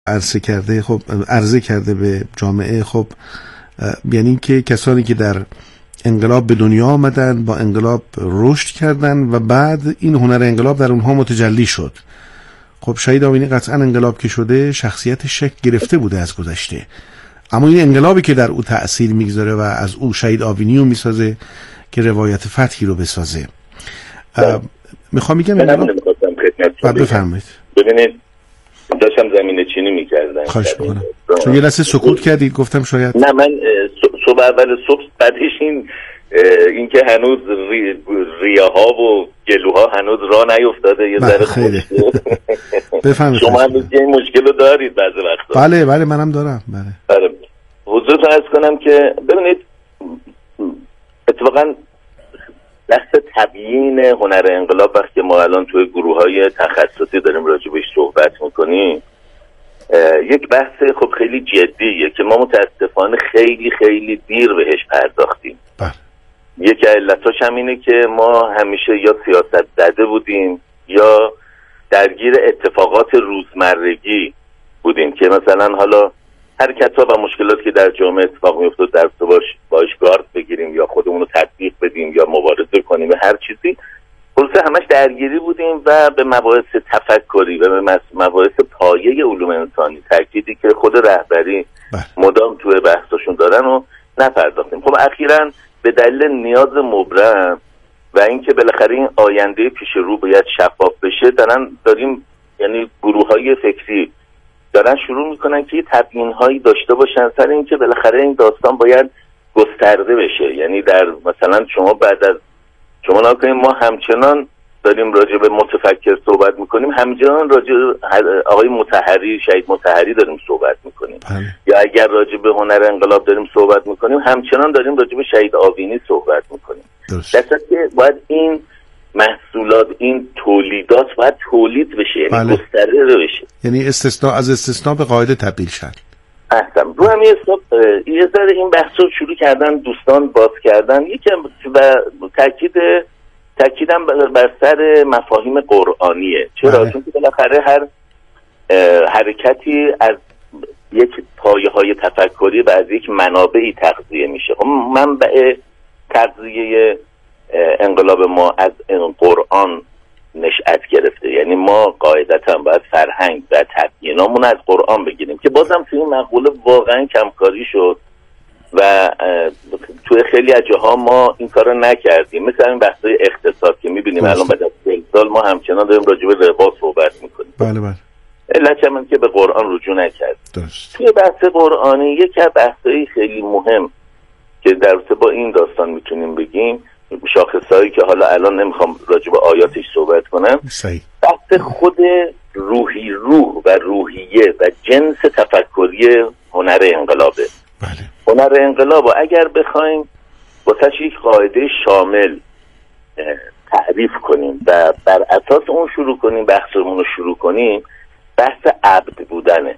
عرضه کرده به جامعه. خب یعنی که کسانی که در انقلاب به دنیا آمدن، با انقلاب رشد کردن و بعد این هنر انقلاب در اونها متجلی شد. خب شهید آوینی قطعا انقلاب که شده شخصیتش شکل گرفته بوده از گذشته، اما این انقلابی که در او تأثیر میگذاره و از او شهید آوینی رو میسازه که روایت فتحی رو بسازه. میخوام میگم بفرمایید. ببینید داشتم زمینه چینی میکردم. خواهش میکنم. چون یه لحظه سکوت کردید گفتم شاید نه من صبح اول صبح بعدش این که هنوز ریاها و گلوها هنوز راه نیفتاده یه ذره خیلی بفرمایید. شما هم این مشکل رو دارید بعضی وقتا. بله منم دارم. بله حضورتون عرض کنم که ببینید اتفاقا بحث تبیین هنر انقلاب وقتی ما الان توی گروه‌های تخصصی داریم راجبش صحبت میکنیم یک بحث خب خیلی جدیه که ما متاسفانه خیلی خیلی دیر بهش پرداختیم. یک علتاش هم اینه که ما همیشه یا سیاست زده بودیم یا درگیر اتفاقات روزمرگی بودیم که مثلا حالا حرکت‌ها و مشکلاتی که در جامعه اتفاق می‌افتاد در باش گارد بگیریم یا خودمون رو تطبیق بدیم یا مبارزه کنیم به هر چیزی، خلاصه همش درگیری بودیم و به مباحث تفکری و به مباحث پایه علوم انسانی تأکیدی که خود رهبری مدام توی بحثاشون دارن و نپرداختیم. خب اخیراً به دلیل نیاز مبرم و اینکه بالاخره این آینده پیش رو باید شفاف بشه داریم یعنی گروه‌های فکری دارن شروع میکنن که یه تبیین‌هایی داشته باشن سر اینکه بالاخره این داستان باید گسترده بشه. یعنی در مثلا شما بعد از شما نکنیم ما همچنان داریم راجع به متفکر صحبت میکنیم، همچنان راجع آقای مطهری شهید مطهری داریم صحبت میکنیم یا اگر راجع به هنر انقلاب داریم صحبت میکنیم همچنان داریم راجع به شهید آوینی صحبت میکنیم. درسته که باید این محصولات این تولیدات باید تولید بشه یعنی گسترده بشه، یعنی استثناء به قاعده تبدیل شد. احسن رو هم یه ذره این بحث رو شروع کردن دوستان باز کردن یکم و تاکیدم بر سر مفاهیم قرآنیه. چرا؟ چون که بالاخره هر حرکتی از یک پایه‌های تفکری و از یک منابعی تغذیه میشه. منبع تغذیه انقلاب ما از قرآن نشأت گرفته، یعنی ما قاعدتاً باید فرهنگ و تبیینامون از قرآن بگیریم که بازم توی این مقوله واقعا کمکاری شد و توی خیلی از جاها ما این کارو نکردیم. مثلا این بحث‌های اقتصاد که می‌بینیم الان بعد از 40 سال ما همچنان داریم راجع به ربا صحبت می‌کنیم. بله علت هم که به قرآن رجوع نکرد. توی بحث قرآنی یکی از بحث‌های خیلی مهم که در رابطه با این داستان میتونیم بگیم شاخصهایی که حالا الان نمیخوام راجع به آیاتش صحبت کنم، بحث خود روح و روحیه و جنس تفکری هنر انقلابه. هنر انقلاب اگر بخوایم واسه یک قاعده شامل تعریف کنیم و بر اساس اون شروع کنیم بحثمون رو شروع کنیم، بحث عبد بودنه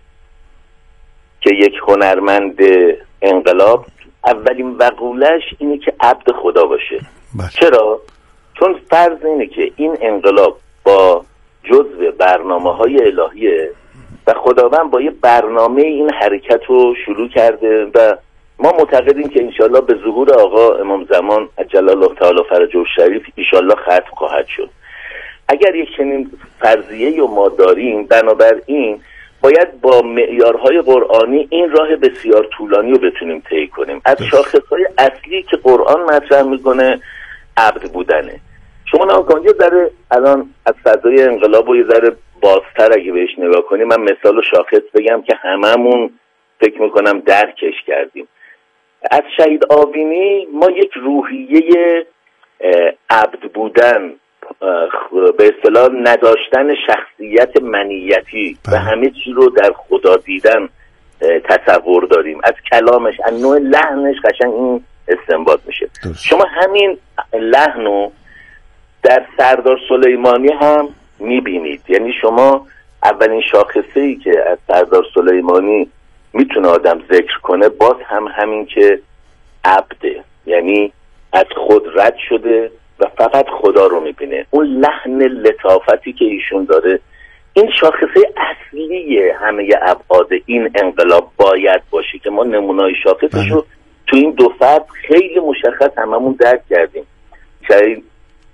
که یک هنرمند انقلاب اولین مقوله‌اش اینه که عبد خدا باشه. چرا؟ چون فرض اینه که این انقلاب با جزء برنامه‌های الهیه و خداوند با یه برنامه این حرکت رو شروع کرده و ما معتقدیم که انشالله به ظهور آقا امام زمان عجل الله تعالی فرجه الشریف انشالله ختم خواهد شد. اگر یک چنین فرضیه رو ما داریم، بنابراین باید با معیارهای قرآنی این راه بسیار طولانی رو بتونیم طی کنیم. از شاخصهای اصلی که قرآن مطرح میکنه عبد بودنه. شما نگاه کنید یه ذره الان از فضای انقلاب و یه ذره بازتر اگه بهش نگاه کنیم، من مثال و شاخص بگم که هممون فکر میکنم درکش کردیم. از شهید آوینی ما یک روحیه عبد بودن، به اصطلاح نداشتن شخصیت منیتی و همه چی رو در خدا دیدن تصور داریم. از کلامش از نوع لحنش قشنگ این استنباط میشه. شما همین لحنو در سردار سلیمانی هم میبینید. یعنی شما اولین شاخصه‌ای که از سردار سلیمانی میتونه آدم ذکر کنه باز هم همین که عبده، یعنی از خود رد شده و فقط خدا رو میبینه. اون لحن لطافتی که ایشون داره این شاخصه اصلی همه ابعاد این انقلاب باید باشه که ما نمونه‌های شاخصش رو تو این دو فرد خیلی مشخص هممون درک کردیم. شهید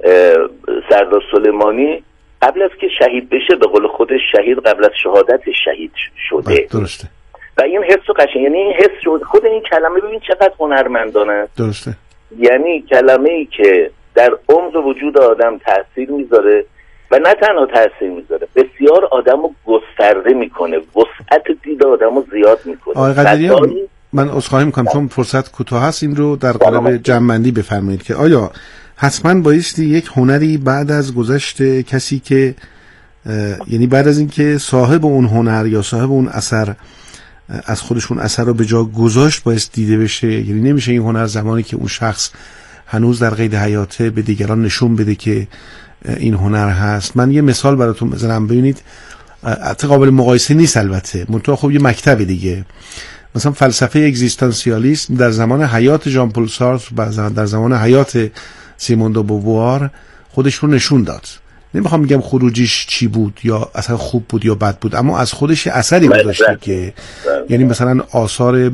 سردار سلیمانی قبل از که شهید بشه به قول خودش شهید قبل از شهادت شهید شده. درسته. و این حس قشنگ، یعنی این حس شد خود این کلمه، ببین چقدر هنرمندانه. درسته. یعنی کلمه‌ای که در عمق وجود آدم تأثیر میذاره و نه تنها تأثیر میذاره، بسیار آدمو گسترده میکنه، وسعت دید آدمو زیاد میکنه. آقای قدیریان من عذرخواهی میکنم چون فرصت کوتاه هست، این رو در قالب جمع‌بندی بفرمایید که آیا حتما بایستی یک هنری بعد از گذشت کسی که یعنی بعد از اینکه صاحب اون هنر یا صاحب اون اثر از خودشون اثر رو به جا گذاشت باید دیده بشه؟ یعنی نمیشه این هنر زمانی که اون شخص هنوز در قید حیاته به دیگران نشون بده که این هنر هست. من یه مثال براتون بزنم، ببینید قابل مقایسه نیست البته، منتها خب یه مکتب دیگه. مثلا فلسفه اگزیستانسیالیسم در زمان حیات ژان پل سارتر و در زمان حیات سیمون دو بووار خودش رو نشون داد. نمیخوام بگم خروجیش چی بود یا اصلا خوب بود یا بد بود، اما از خودش اثری گذاشته که یعنی مثلا آثار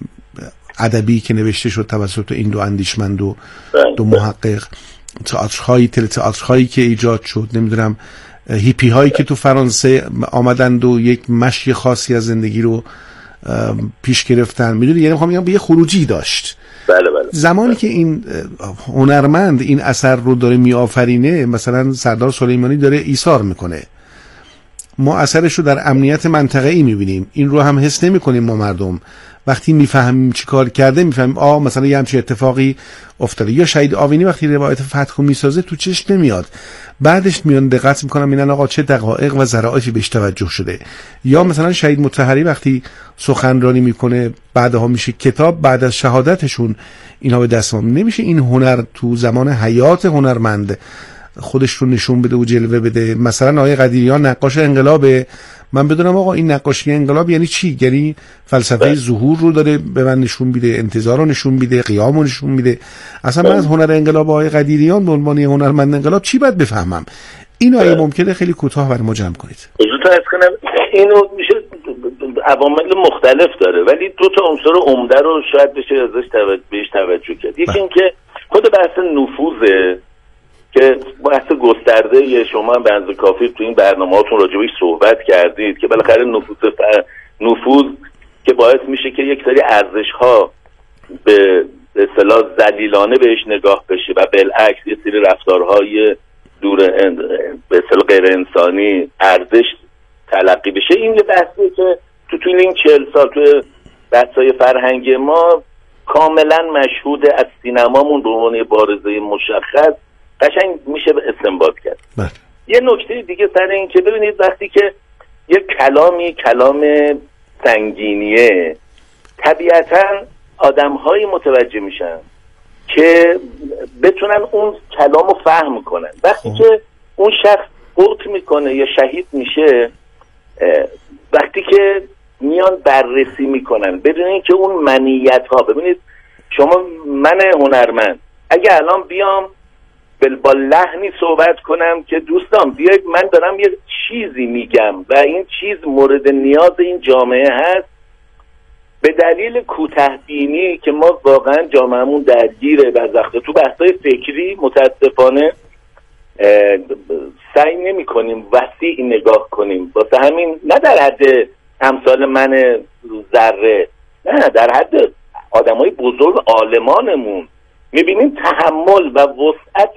ادبی که نوشته شد توسط این دو اندیشمند و دو محقق، تئاترهایی که ایجاد شد، نمیدونم هیپی هایی که تو فرانسه آمدند و یک مشی خاصی از زندگی رو پیش گرفتن، میدونی، یعنی میخوام بگم یه خروجی داشت. بله. زمانی که این هنرمند این اثر رو داره میآفرینه، مثلا سردار سلیمانی داره ایثار میکنه، ما اثرش رو در امنیت منطقه‌ای میبینیم، این رو هم حس نمی‌کنیم ما مردم. وقتی میفهمیم چی کار کرده میفهمیم مثلا یه همچین اتفاقی افتاده. یا شهید آوینی وقتی روایت فتح میسازه تو چشم نمیاد، بعدش میان دقت میکنم اینن آقا چه دقایق و ظرافتی بهش توجه شده. یا مثلا شهید مطهری وقتی سخنرانی میکنه بعدها میشه کتاب، بعد از شهادتشون اینا به دست ما نمیشه این هنر تو زمان حیات هنرمند خودش رو نشون بده و جلوه بده. مثلا آقای قدیریان نقاش انقلابه، من بدونم آقا این نقاشی انقلاب یعنی چی؟ یعنی فلسفه ظهور رو داره به من نشون میده، انتظار رو نشون میده، قیام رو نشون میده. اصلا من از هنر انقلاب آقای قدیریان به عنوان هنرمند انقلاب چی باید بفهمم؟ اینو اگه ممکنه خیلی کوتاه برای ما جمع کنید. اینو میشه عوامل مختلف داره، ولی دو تا عنصر عمده رو شاید بشه ازش بهش توجه کرد. یکی این که خود بحث نفوذه که بحث گسترده، شما هم به اندازه کافی تو این برنامه‌هاتون راجعش صحبت کردید که بالاخره نفوذ که باعث میشه که یک سری ارزش‌ها به اصطلاح ذلیلانه بهش نگاه بشه و بالعکس یه سری رفتارهای دور به اصطلاح غیر انسانی ارزش تلقی بشه. این یه بحثیه که تو این 40 سال تو بحث‌های فرهنگی ما کاملا مشهود، از سینمامون به عنوان بارزه مشخص قشنگ میشه به استنباط کرد. یه نکته دیگه سر این که ببینید وقتی که یک کلام سنگینیه، طبیعتا آدم‌هایی متوجه میشن که بتونن اون کلامو فهم کنن. وقتی که اون شخص فوت میکنه یا شهید میشه، وقتی که میان بررسی میکنن بدون اینکه اون منیت ها، ببینید شما، من هنرمند اگه الان بیام با لحنی صحبت کنم که دوستان بیاید من دارم یه چیزی میگم و این چیز مورد نیاز این جامعه هست، به دلیل کوتاه‌بینی که ما واقعا جامعهمون درگیره بعضی وقتا تو بحث‌های فکری متاسفانه سعی نمی‌کنیم وسیع نگاه کنیم. واسه همین نه در حد امثال من ذره، نه در حد آدمای بزرگ عالمانمون میبینیم تحمل و وسعت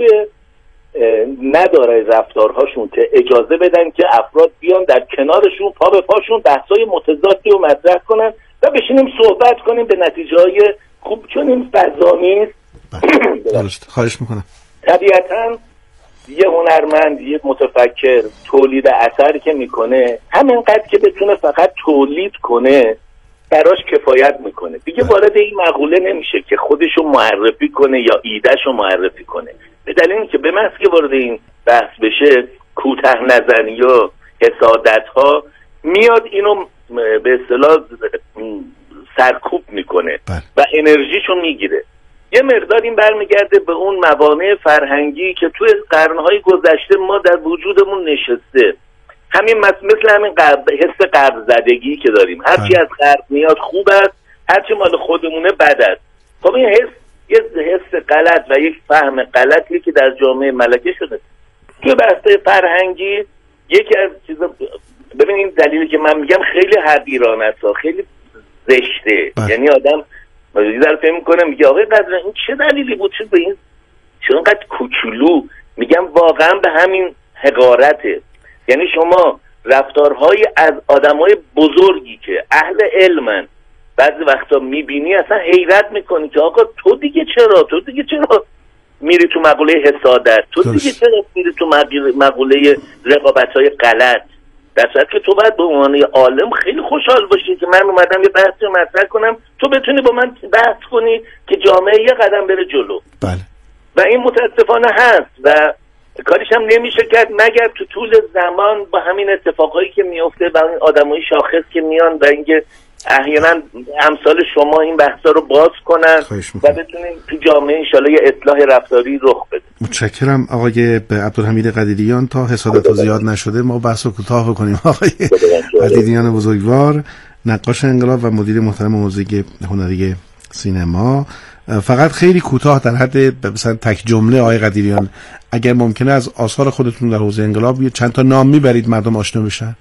نداره رفتارهاشون که اجازه بدن که افراد بیان در کنارشون پا به پاشون بحثای متضادی رو مطرح کنن و بشینیم صحبت کنیم به نتیجه‌های خوب، چون این فضا نیست. درست، خواهش میکنم. طبیعتاً یه هنرمند، یه متفکر تولید اثری که میکنه همینقدر که بتونه فقط تولید کنه براش کفایت میکنه دیگه. وارد این مقوله نمیشه که خودشو معرفی کنه یا ایدهشو معرفی کنه، به دلیل اینکه به محض که وارد این بحث بشه کوتاه نظری یا حسادت ها میاد اینو به اصطلاح سرکوب میکنه و انرژیشو میگیره. یه مقدار این برمیگرده به اون موانع فرهنگی که توی قرنهای گذشته ما در وجودمون نشسته. همین مثل همین حس قرض زدگی که داریم، هرچی از قرض میاد خوب است، هرچی مال خودمونه بد است. خب این یه حس غلط و یک فهم غلطی که در جامعه ملکه شده. توی بحث فرهنگی یکی از چیزا، ببینید دلیلی که من میگم خیلی حقیرانه است، خیلی زشته. یعنی آدم در فهم میکنه میگه آقای قدر این چه دلیلی بود چه به این چرا اینقدر کوچولو؟ میگم واقعا به همین حقارته. یعنی شما رفتارهای از آدمای بزرگی که اهل علمن بعضی وقتا میبینی اصلا حیرت میکنی که آقا تو دیگه چرا میری تو مقوله حسادت، تو دیگه چرا میری تو مقوله رقابت‌های غلط، در صورتی که تو باید به عنوان عالم خیلی خوشحال باشی که من اومدم یه بحثی رو مطرح کنم، تو بتونی با من بحث کنی که جامعه یه قدم بره جلو. بله. و این متاسفانه هست و کاریش هم نمیشه کرد مگر تو طول زمان با همین اتفاقایی که میفته و این آدمای شاخص که میان و اینکه احیانا امثال شما این بحثا رو باز کنن و بتونیم تو جامعه انشالله یه اصلاح رفتاری رخ بده. متشکرم آقای عبدالحمید قدیریان. تا حسادت زیاد نشده ما بحث رو کوتاه بکنیم. آقای قدیریان بزرگوار، نقاش انقلاب و مدیر محترم موزه هنری سینما، فقط خیلی کوتاه در حد مثلا تک جمله آقای قدیریان اگر ممکنه از آثار خودتون در حوزه انقلاب یه چند تا نام میبرید مردم آشنا بشن.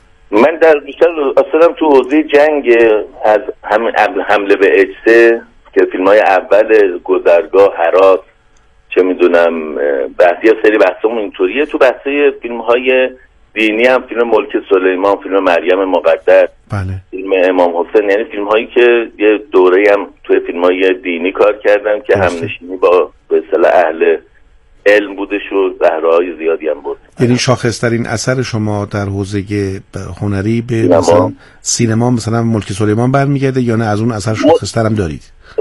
من در بیشتر اصلا تو حوزه جنگ از حمله به اجسه که فیلم‌های اول گذرگاه، هرات، چه میدونم بحثی سری بحثمون اینطوریه. تو بحثی فیلم‌های دینی هم فیلم ملک سلیمان، فیلم مریم مقدس، بله، فیلم امام حسین، یعنی فیلم‌هایی که یه دوره هم توی فیلم‌های دینی کار کردم که همنشینی با به اصطلاح اهل علم بودش و بهره‌های زیادی هم بود. یعنی شاخص‌ترین اثر شما در حوزه هنری به مثلا سینما مثلا ملک سلیمان برمیگرده یا نه از اون اثر شاخص‌تر هم دارید؟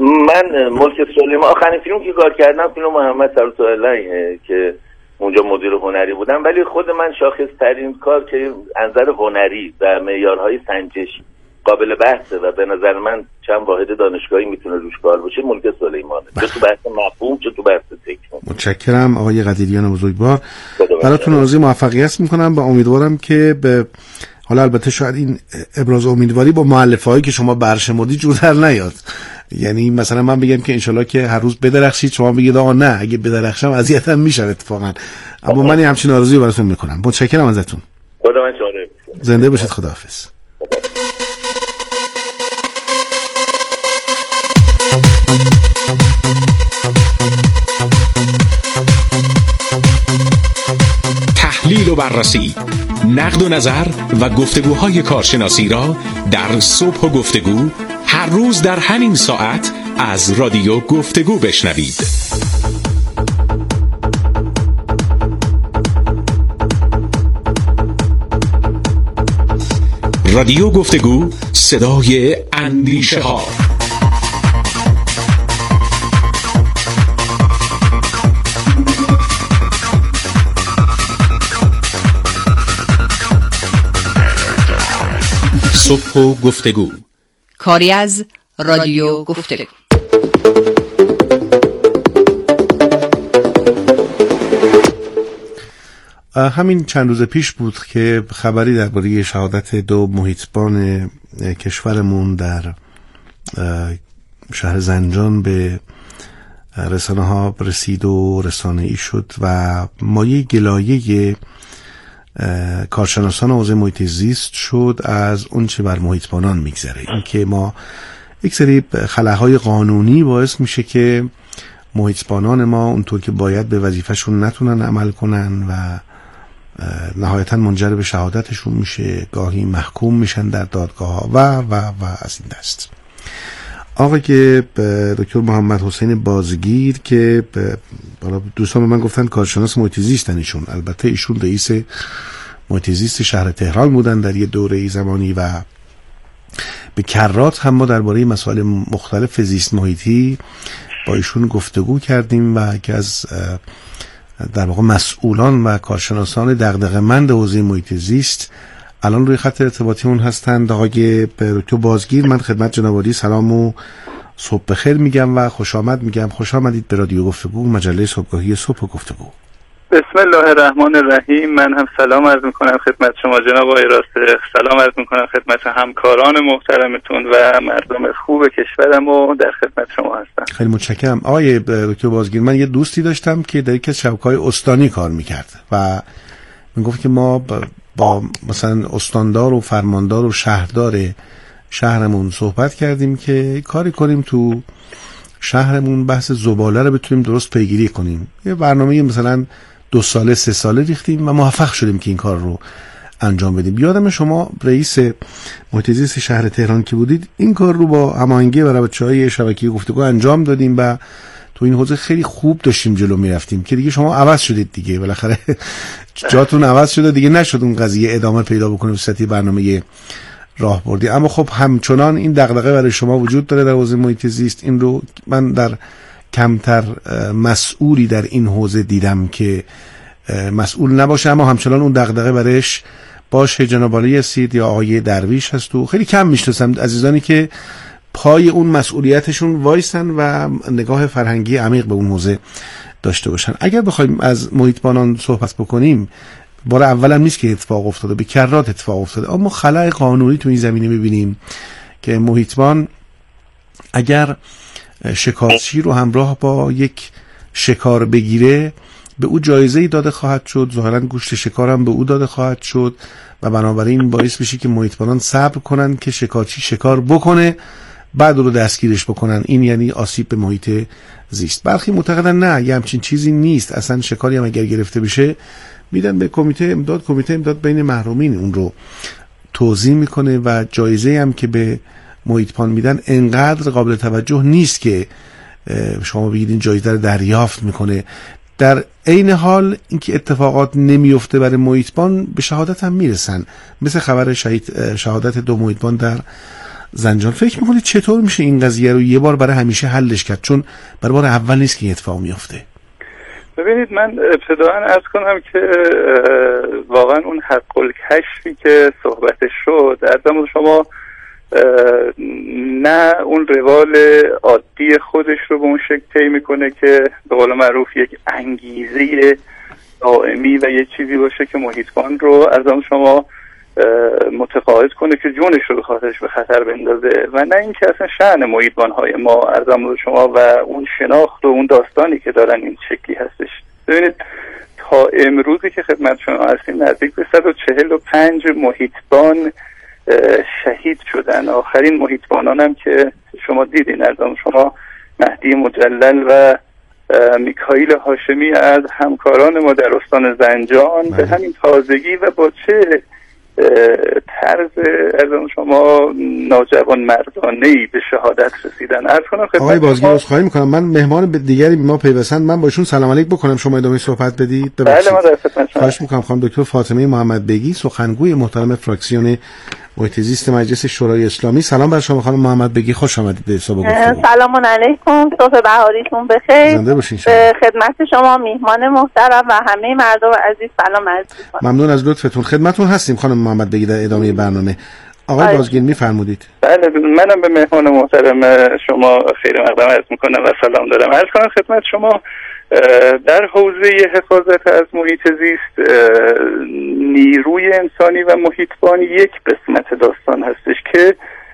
من ملک سلیمان آخرین فیلمی که کار کردم فیلم محمد صلوات‌الله که اونجا مدیر هنری بودم، ولی خود من شاخص‌ترین کار که از نظر هنری و معیارهای سنجش قابل بحثه و به نظر من چند واحد دانشگاهی میتونه روش کار باشه ملک سلیمانه، چه تو بحث مفهوم چه تو بحث تکنیک. متشکرم آقای قدیریان بزرگوار، براتون آرزوی موفقیت میکنم و امیدوارم که به حالا البته شاید این ابراز امیدواری با مؤلفه‌هایی که شما برشمردید جور در نیاد. یعنی مثلا من بگم که انشالله که هر روز بدرخشید، شما بگید آقا نه اگه بدرخشم اذیتم میشه اتفاقا. اما من همچین آرزویی براتون میکنم. متشکرم ازتون. خدا من شاره. زنده باشید. خداحافظ. تحلیل و بررسی، نقد و نظر و گفتگوهای کارشناسی را در صبح و گفتگو هر روز در همین ساعت از رادیو گفتگو بشنوید. رادیو گفتگو، صدای اندیشه ها. صبح و گفتگو، کاری از رادیو گفتگو. همین چند روز پیش بود که خبری درباره شهادت دو محیطبان کشورمون در شهر زنجان به رسانه ها رسید و رسانه‌ای شد و مایه گلایه کارشناسان حوزه محیط زیست شد از اون چه بر محیطبانان میگذره. این که ما یک سری خلاهای قانونی باعث میشه که محیطبانان ما اونطور که باید به وظیفهشون نتونن عمل کنن و نهایتا منجر به شهادتشون میشه، گاهی محکوم میشن در دادگاه و از این دست. آقای دکتر محمد حسین بازگیر که دوستان من گفتن کارشناس محیط زیستن ایشون، البته ایشون رئیس محیط زیست شهر تهران بودن در یه دوره زمانی و به کرات هم ما درباره مسائل مختلف زیست محیطی با ایشون گفتگو کردیم و که از در واقع مسئولان و کارشناسان دغدغه‌مند حوزه محیط زیست الان روی خط ارتباطیمون هستند. آقای دکتر بازگیر، من خدمت جناب عالی سلام و صبح بخیر میگم و خوش آمد میگم. خوش آمدید به رادیو گفتگو، مجله صبحگاهی صبح و گفتگو. بسم الله الرحمن الرحیم. من هم سلام عرض میکنم خدمت شما جناب آقای راسته، سلام عرض میکنم خدمت همکاران محترمتون و مردم خوب کشورم و در خدمت شما هستم. خیلی متشکرم. آقای دکتر بازگیر، من یه دوستی داشتم که در یکی از شبکه‌های استانی کار میکرد و میگفت که ما با مثلا استاندار و فرماندار و شهردار شهرمون صحبت کردیم که کاری کنیم تو شهرمون بحث زباله رو بتونیم درست پیگیری کنیم. یه برنامه مثلا 2 ساله 3 ساله ریختیم و موفق شدیم که این کار رو انجام بدیم. یادم شما رئیس محیط زیست شهر تهران که بودید این کار رو با هماهنگی و بچه‌های شبکه گفتگو انجام دادیم و تو این حوزه خیلی خوب داشتیم جلو میرفتیم که دیگه شما عوض شدید دیگه، بالاخره جاتون عوض شده دیگه، نشد اون قضیه ادامه پیدا بکنه به صورت برنامه راهبردی. اما خب همچنان این دغدغه برای شما وجود داره در حوزه محیط زیست. این رو من در کمتر مسئولی در این حوزه دیدم که مسئول نباشه اما همچنان اون دغدغه برش باشه. جناب علی هستید یا آقای درویش هست و خیلی کم میشناسم عزیزانی که پای اون مسئولیتشون وایسن و نگاه فرهنگی عمیق به اون حوزه داشته باشن. اگر بخوایم از محیطبانان صحبت بکنیم، بار اولم نیست که اتفاق افتاده، به کرات اتفاق افتاده، اما خلأ قانونی تو این زمینه میبینیم که محیطبان اگر شکارچی رو همراه با یک شکار بگیره به او جایزه‌ای داده خواهد شد، ظاهرا گوشت شکار هم به او داده خواهد شد و بنابراین باعث بشه که محیطبانان صبر کنن که شکارچی شکار بکنه بعد رو دستگیرش بکنن. این یعنی آسیب به محیط زیست. برخی معتقدن نه، یه همچین چیزی نیست، اصلا شکاری هم اگر گرفته بشه میدن به کمیته امداد بین محرومین اون رو توزیع میکنه و جایزه هم که به محیطبان میدن انقدر قابل توجه نیست که شما بگید این جایزه رو دریافت میکنه. در عین حال اینکه اتفاقات نمیفته برای محیطبان به شهادت هم میرسن، مثل خبر شهادت 2 محیطبان در زنجان. فکر میکنید چطور میشه این قضیه رو یه بار برای همیشه حلش کرد؟ چون برای بار اول نیست که این اتفاق میفته. ببینید، من ابتداً عرض کنم که واقعا اون حق الکشفی که صحبتش شد عرضم شما نه اون روال عادی خودش رو به اون شکل طی میکنه که به قول معروف یک انگیزه دائمی و یک چیزی باشه که محیطبان رو عرضم شما متقاعد کنه که جونش رو به خاطرش به خطر بندازه و نه اینکه اصلا شأن محیطبان‌های ما عرضم شما و اون شناخت و اون داستانی که دارن این شکلی هستش. ببینید تا امروزی که خدمت شما هستیم نزدیک به 145 محیطبان شهید شدن. آخرین محیطبانان هم که شما دیدین عرضم شما مهدی مجلل و میکائیل هاشمی از همکاران ما در استان زنجان به همین تازگی و با چه طرز از شما ناجوان مردانه‌ای به شهادت رسیدن. آقای بازگیر عذرخواهی میکنم، من مهمان دیگری ما پیوستن، من با ایشون سلام علیک بکنم، شما ادامه صحبت بدید. بله ما در خدمت شما. خواهش میکنم. خانم دکتر فاطمه محمد بگی، سخنگوی محترم فراکسیون محیط زیست مجلس شورای اسلامی. سلام بر شما خانم محمد بگی، خوش آمدید به حساب گفتگو. سلام علیکم، صبح بهاریتون بخیر. زنده باشین. به خدمت شما میهمان محترم و همه مردم عزیز سلام عرض می‌کنم. ممنون از لطفتون، خدمتتون هستیم خانم محمد بگی در ادامه برنامه. آقای بازگیر میفرمودید. بله، منم به مهمان محترم شما خیر مقدم عرض میکنم و سلام دارم. عرض کنم خدمت شما در حوزه حفاظت از محیط زیست نیروی انسانی و محیطبان یک قسمت داستان هستش که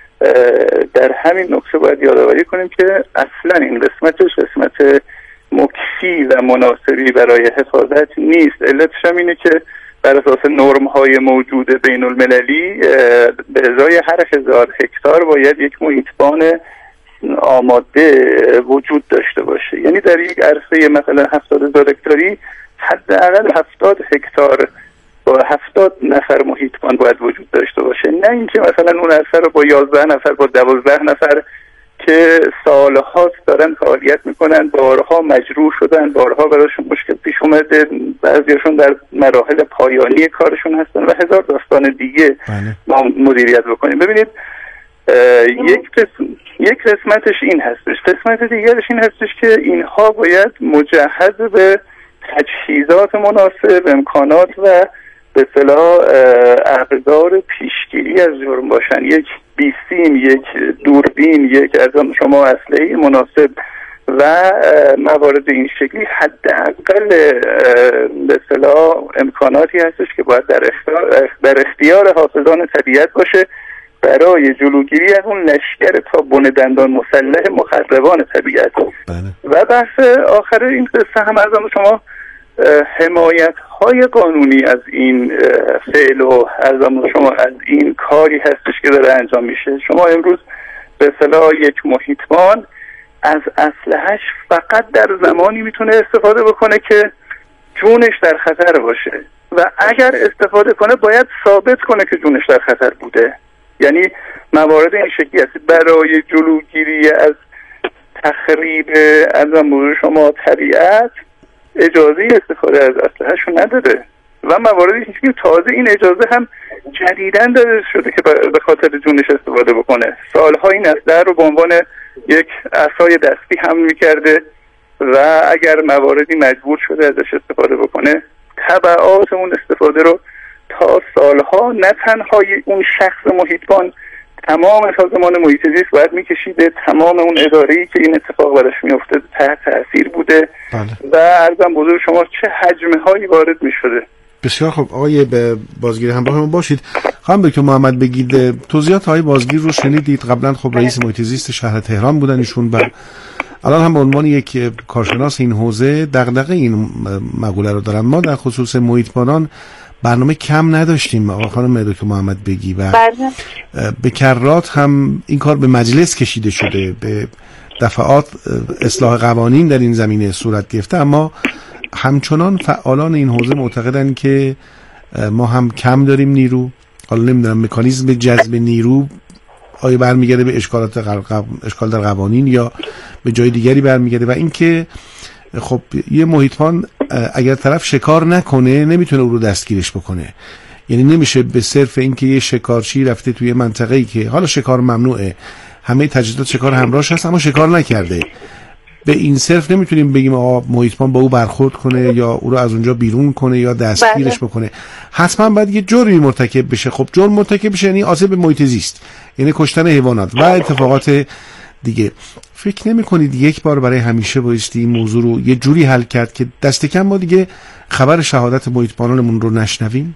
در همین نکته باید یادآوری کنیم که اصلا این قسمت مکفی و مناسبی برای حفاظت نیست. علتش هم اینه که بر اساس نرم‌های موجود بین المللی به ازای هر 1000 هکتار باید یک محیطبان آماده وجود داشته باشه. یعنی در یک عرصه مثلا 70,000 هکتاری حداقل 70 هکتار با 70 نفر محیطبان باید وجود داشته باشه، نه اینکه مثلا اون عرصه رو با 11 نفر با 12 نفر که سالهاست دارن فعالیت میکنن، بارها مجروح شدن، بارها براشون مشکل پیش اومده، بعضیشون در مراحل پایانی کارشون هستن و هزار داستان دیگه ما مدیریت بکنیم. ببینید یک قسمتش این هستش، قسمت دیگرش این هستش که اینها باید مجهز به تجهیزات مناسب، امکانات و به اصطلاح ابزار پیشگیری از جرم باشن. یک بیسیم، یک دوربین، یک از شما اسلحه مناسب و موارد این شکلی حداقل به اصطلاح امکاناتی هستش که باید در اختیار حافظان طبیعت باشه برای جلوگیری از اون لشکر تا بن دندان مسلح مخربان طبیعت. و بحث آخر این قصه هم از شما حمایت های قانونی از این فعل و از شما از این کاری هستش که داره انجام میشه. شما امروز به اصطلاح یک محیطبان از اسلحه‌اش فقط در زمانی میتونه استفاده بکنه که جونش در خطر باشه و اگر استفاده کنه باید ثابت کنه که جونش در خطر بوده. یعنی موارد این شکلی است. برای جلوگیری از تخریب از شما طبیعت اجازه استفاده از اسلحه‌شو نداره و موارد این شکلی تازه این اجازه هم جدیداً داده شده که به خاطر جونش استفاده بکنه. سالها این اسلحه رو به عنوان یک عصای دستی حمل می‌کرده و اگر مواردی مجبور شده ازش استفاده بکنه تبعات اون استفاده رو تا سالها نه تنها اون شخص محیطبان، تمام سازمان محیط زیست باید میکشیده، تمام اون اداره‌ای که این اتفاق براش میفته تحت تاثیر بوده و عرضم بزرگ شما چه حجم‌هایی وارد میشده. بسیار خوب آقای بازگیر همراهمون باشید. خانم دکتر محمد بگید توضیحات های بازگیر رو شنیدید. قبلا خب رئیس محیط زیست شهر تهران بودن ایشون و الان هم به عنوان یک کارشناس این حوزه دغدغه این مقوله رو دارن. ما در خصوص محیطبانان برنامه کم نداشتیم آقا خانم دکتر محمد بگی و به کرات هم این کار به مجلس کشیده شده، به دفعات اصلاح قوانین در این زمینه صورت گرفته، اما همچنان فعالان این حوزه معتقدن که ما هم کم داریم نیرو. حالا نمیدونم مکانیزم جذب نیرو آیا برمیگرده به اشکال در قوانین یا به جای دیگری برمیگرده و اینکه خب یه محیطبان اگر طرف شکار نکنه نمیتونه او رو دستگیرش بکنه. یعنی نمیشه به صرف اینکه یه شکارچی رفته توی منطقه‌ای که حالا شکار ممنوعه، همه تجهیزات شکار همراهش هست اما شکار نکرده، به این صرف نمیتونیم بگیم آقا محیطبان با او برخورد کنه یا او رو از اونجا بیرون کنه یا دستگیرش بکنه. حتما باید یه جرمی مرتکب بشه. خب جرم مرتکب بشه یعنی آسیب به محیط زیست، یعنی کشتن حیوانات و اتفاقات دیگه. فکر نمی کنید یک بار برای همیشه بایستی این موضوع رو یه جوری حل کرد که دست کم ما دیگه خبر شهادت محیطبانانمون رو نشنویم؟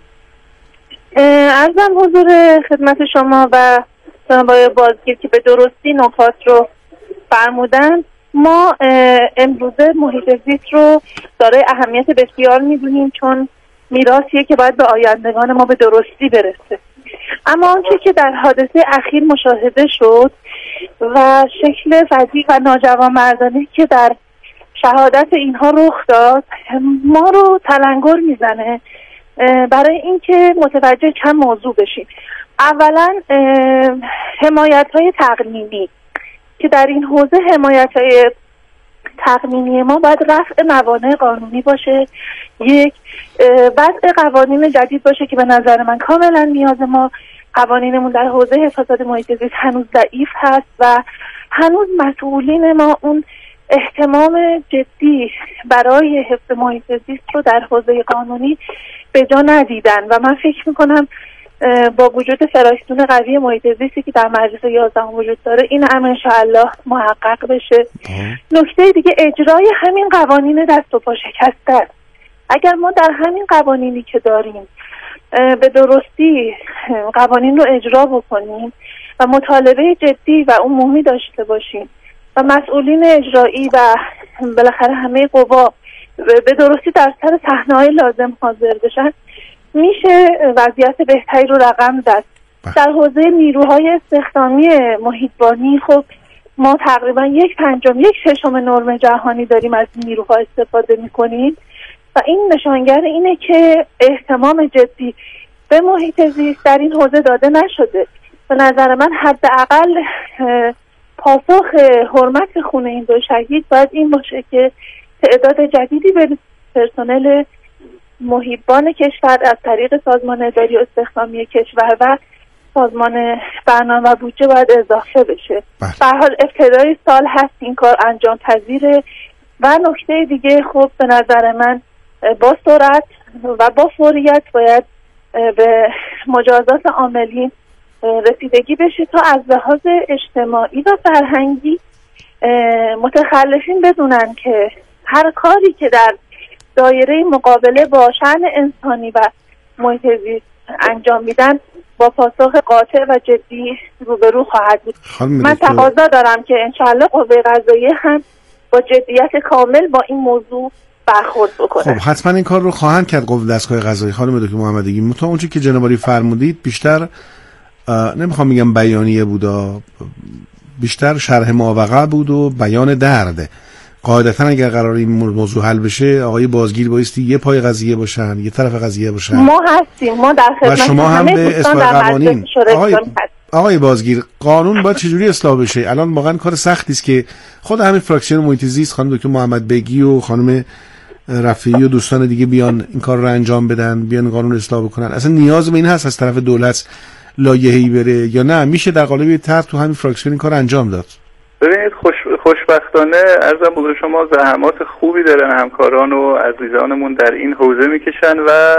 عرضم حضور خدمت شما و جناب بازگیر که به درستی نکات رو فرمودن. ما امروزه محیط زیست رو دارای اهمیت بسیار میدونیم چون میراثیه که باید به آیندگان ما به درستی برسه. اما آنچه که در حادثه اخیر مشاهده شد و شکل فضیح و ناجوانمردانه که در شهادت اینها رخ داد ما رو تلنگر میزنه برای اینکه متوجه چند موضوع بشیم. اولا حمایت‌های تقنینی که در این حوزه حمایت‌های تقنینی ما باید رفع موانع قانونی باشه، یک وضع قوانین جدید باشه که به نظر من کاملا نیاز ما. قوانینمون در حوزه حفاظت محیط زیست هنوز ضعیف هست و هنوز مسئولین ما اون اهتمام جدی برای حفظ محیط زیست رو در حوزه قانونی به جا ندیدن و من فکر میکنم با وجود فراخ‌تون قوی محیط زیستی که در مجلس 11 وجود داره این امر انشاءالله محقق بشه. نکته دیگه اجرای همین قوانین دست و پا شکسته است. اگر ما در همین قوانینی که داریم به درستی قوانین رو اجرا بکنیم و مطالبه جدی و عمومی داشته باشیم و مسئولین اجرایی و بالاخره همه قوا به درستی در سر صحنه‌های لازم حاضر بشن میشه وضعیت بهتری رو رقم زد. در حوزه نیروهای استخدامی محیطبانی خب ما تقریبا 1/5 نرم جهانی داریم از نیروها استفاده میکنیم و این نشانگر اینه که اهتمام جدی به محیط زیست در این حوزه داده نشده. به نظر من حداقل پاسخ حرمت خون این دو شهید باید این باشه که تعداد جدیدی به پرسنل محیطبان کشور از طریق سازمان اداری و استخدامی کشور و سازمان برنامه و بودجه باید اضافه بشه. به هر حال ابتدای سال هست این کار انجام پذیره و نکته دیگه خب به نظر من با سرعت و با فوریت باید به مجازات عاملین رسیدگی بشه تا از لحاظ اجتماعی و فرهنگی متخلفین بدونن که هر کاری که در دایره مقابله با شأن انسانی و محیط زیست انجام میدن با پاسخ قاطع و جدی روبرو خواهد بود. من تقاضا دارم که انشاءالله قوه قضاییه هم با جدیت کامل با این موضوع برخورد بکنه. خب حتما این کار رو خواهند کرد قوه دستگاه قضایی. خانم دکتر محمدی، متأ اونچه که جناب عالی فرمودید بیشتر نمیخوام بگم بیانیه بود، بیشتر شرح ماوقع بود و بیان درد. قاعدتا اگر قرار این موضوع حل بشه آقای بازگیر بایستی یه پای قضیه باشن، یه طرف قضیه باشن. ما هستیم، ما در خدمت شما هم به اصلاح قوانین. هستیم. آقای بازگیر، قانون باید چجوری اصلاح بشه؟ الان واقعا کار سختی است که خود همین فراکسیون محیط زیست خانم دکتر محمد بگی و خانم رفیعی و دوستان دیگه بیان این کار رو انجام بدن، بیان قانون اصلاح بکنن. اصلا نیاز به این هست از طرف دولت لایحه‌ای بره یا نه میشه در قالب طرح تو همین فراکسیون این کار انجام داد؟ ببینید خوشبختانه عرضم بزرگ شما زحمات خوبی دارن همکاران و عزیزانمون در این حوزه میکشن و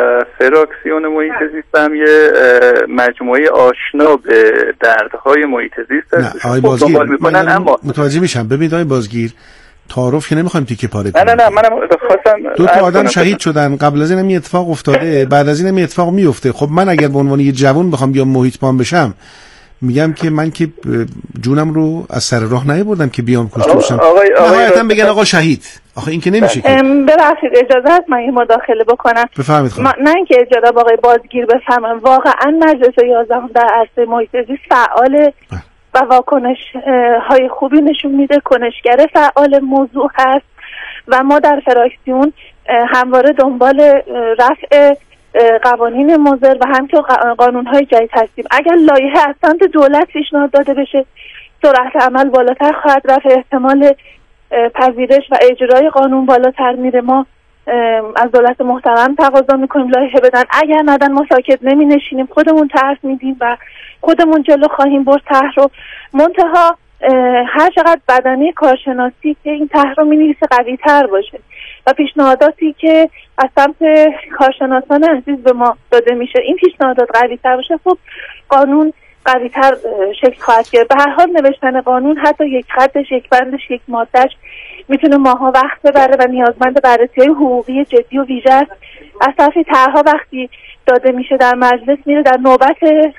فراکسیون محیط زیست هم یه مجموعه آشنا به دردهای محیط زیست هست. آقای بازگیر اما متوجه میشم. ببینید آقای بازگیر، تعارف که نمیخوایم تیکه پاره کنیم. نه منم خواستم دو تا آدم شهید شدن، قبل از این هم اتفاق افتاده، بعد از این هم اتفاق میفته. خب من اگر به عنوان یه جوان بخوام بیام محیط بان بشم، میگم که من که جونم رو از سر راه نیاوردم که بیام کشته بشم. نهایتا بگن آقا شهید. آخه این که نمیشه که. ببخشید اجازه هست من یه مداخله بکنم؟ بفرمایید خانم. نه اینکه جناب آقای بازگیر بفهمم، واقعا مجلس 11 در عرصه محیط زیست فعال و واکنش های خوبی نشون میده، کنشگر فعال موضوع هست و ما در فراکسیون همواره دنبال رفع قوانین مضر و همچنین قانون‌های جدید هستیم. اگر لایحه از سمت دولت پیشنهاد داده بشه، سرعت عمل بالاتر خواهد رفت، احتمال پذیرش و اجرای قانون بالاتر میره. ما از دولت محترم تقاضا میکنیم لایحه بدن، اگر ندن ما ساکت نمی نشینیم، خودمون طرح میدیم و خودمون جلو خواهیم برد طرح رو. منتها هر چقدر بدنه کارشناسی که این طرح رو می‌نویسه قوی‌تر باشه و پیشنهاداتی که از سمت کارشناسان عزیز به ما داده میشه این پیشنهادات قوی‌تر باشه، خب قانون قوی‌تر شکل خواهد گرفت. به هر حال نوشتن قانون حتی یک خطش، یک بندش، یک مادهش میتونه ماها وقت ببره و نیازمند بررسی‌های حقوقی جدی و ویژه است. از طرف طرح‌ها وقتی داده میشه در مجلس میره در نوبت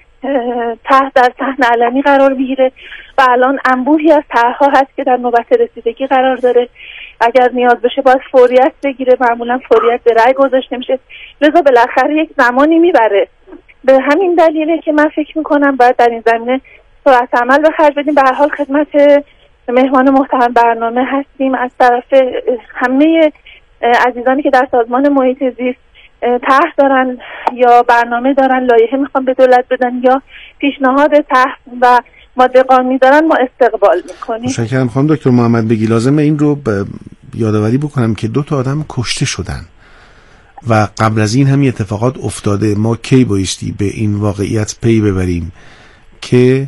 طرح در صحن علنی قرار میگیره و الان انبوهی از طرح‌ها هست که در نوبت رسیدگی قرار داره. اگر نیاز بشه باید فوریت بگیره، معمولا فوریت به رأی گذاشته میشه، لذا بالاخره یک زمانی میبره. به همین دلیله که من فکر میکنم باید در این زمینه سرعت عمل به خرج بدیم. به هر حال خدمت مهمان محترم برنامه هستیم از طرف همه عزیزانی که در سازمان محیط زیست طرح دارن یا برنامه دارن، لایحه میخوان به دولت بدن یا پیشنهاد طرح و ماده قانونی دارن، ما استقبال میکنیم. متشکرم خانم دکتر محمد بگی. لازمه این رو یادآوری بکنم که 2 تا آدم کشته شدن و قبل از این همین اتفاقات افتاده. ما کی بایستی به این واقعیت پی ببریم که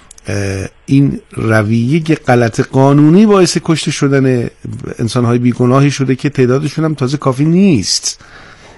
این رویه غلط قانونی باعث کشته شدن انسان‌های بیگناهی شده که تعدادشون هم تازه کافی نیست.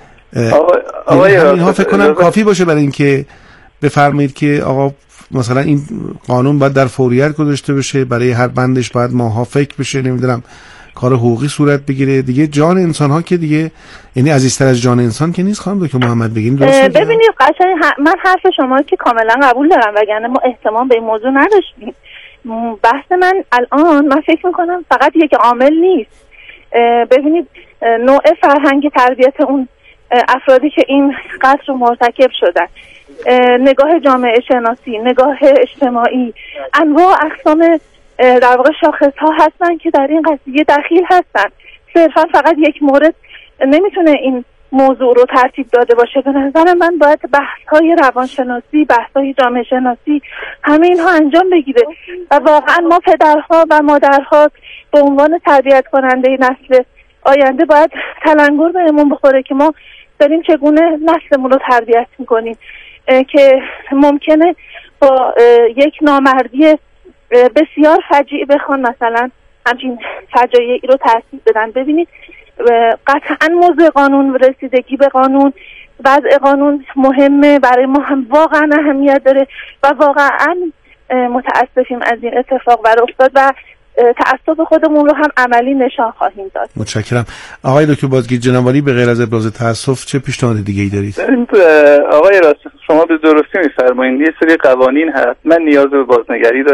اینها فکر کنم کافی باشه برای اینکه بفرمایید که آقا مثلا این قانون باید در فوریت گذاشته بشه، برای هر بندش باید ماها فکر بشه، نمیدونم کار حقوقی صورت بگیره. دیگه جان انسان ها که دیگه یعنی عزیزتر از جان انسان که نیست. خانم دکتر محمد بگین ببینید قشنگ من حرف شما که کاملا قبول دارم، وگرنه ما اهتمام به این موضوع نداشتیم. بحث من الان من فکر میکنم فقط یک عامل نیست. ببینید نوع فرهنگ تربیت اون افرادی که این قتل رو مرتکب شدن، نگاه جامعه شناسی، نگاه اجتماعی، انواع اقسام در واقع شاخص ها هستن که در این قضیه دخیل هستن. صرفا فقط یک مورد نمیتونه این موضوع رو ترتیب داده باشه. به نظر من باید بحث های روانشناسی، بحث های جامعه شناسی، همه اینها انجام بگیره و واقعا ما پدرها و مادرها به عنوان تربیت کننده نسل آینده باید تلنگر بهمون بخوره که ما داریم چگونه نسلمون رو تربیت میکنیم که ممکنه با یک نامردی بسیار فجیع بخوان مثلا همچین فجایعی رو ترتیب بدن. ببینید قطعا موضوع قانون و رسیدگی به قانون، وضع قانون مهمه، برای ما هم واقعا اهمیت داره و واقعا متاسفیم از این اتفاق برای افتاد و تأسف خودمون رو هم عملی نشان خواهیم داد. متشکرم. آقای دکتر بازگیر جنابعالی به غیر از ابراز تأسف چه پیشنهاد دیگه ای دارید؟ آقای راست، شما به درستی می‌فرمایید یه سری قوانین هست. من نیاز به بازنگری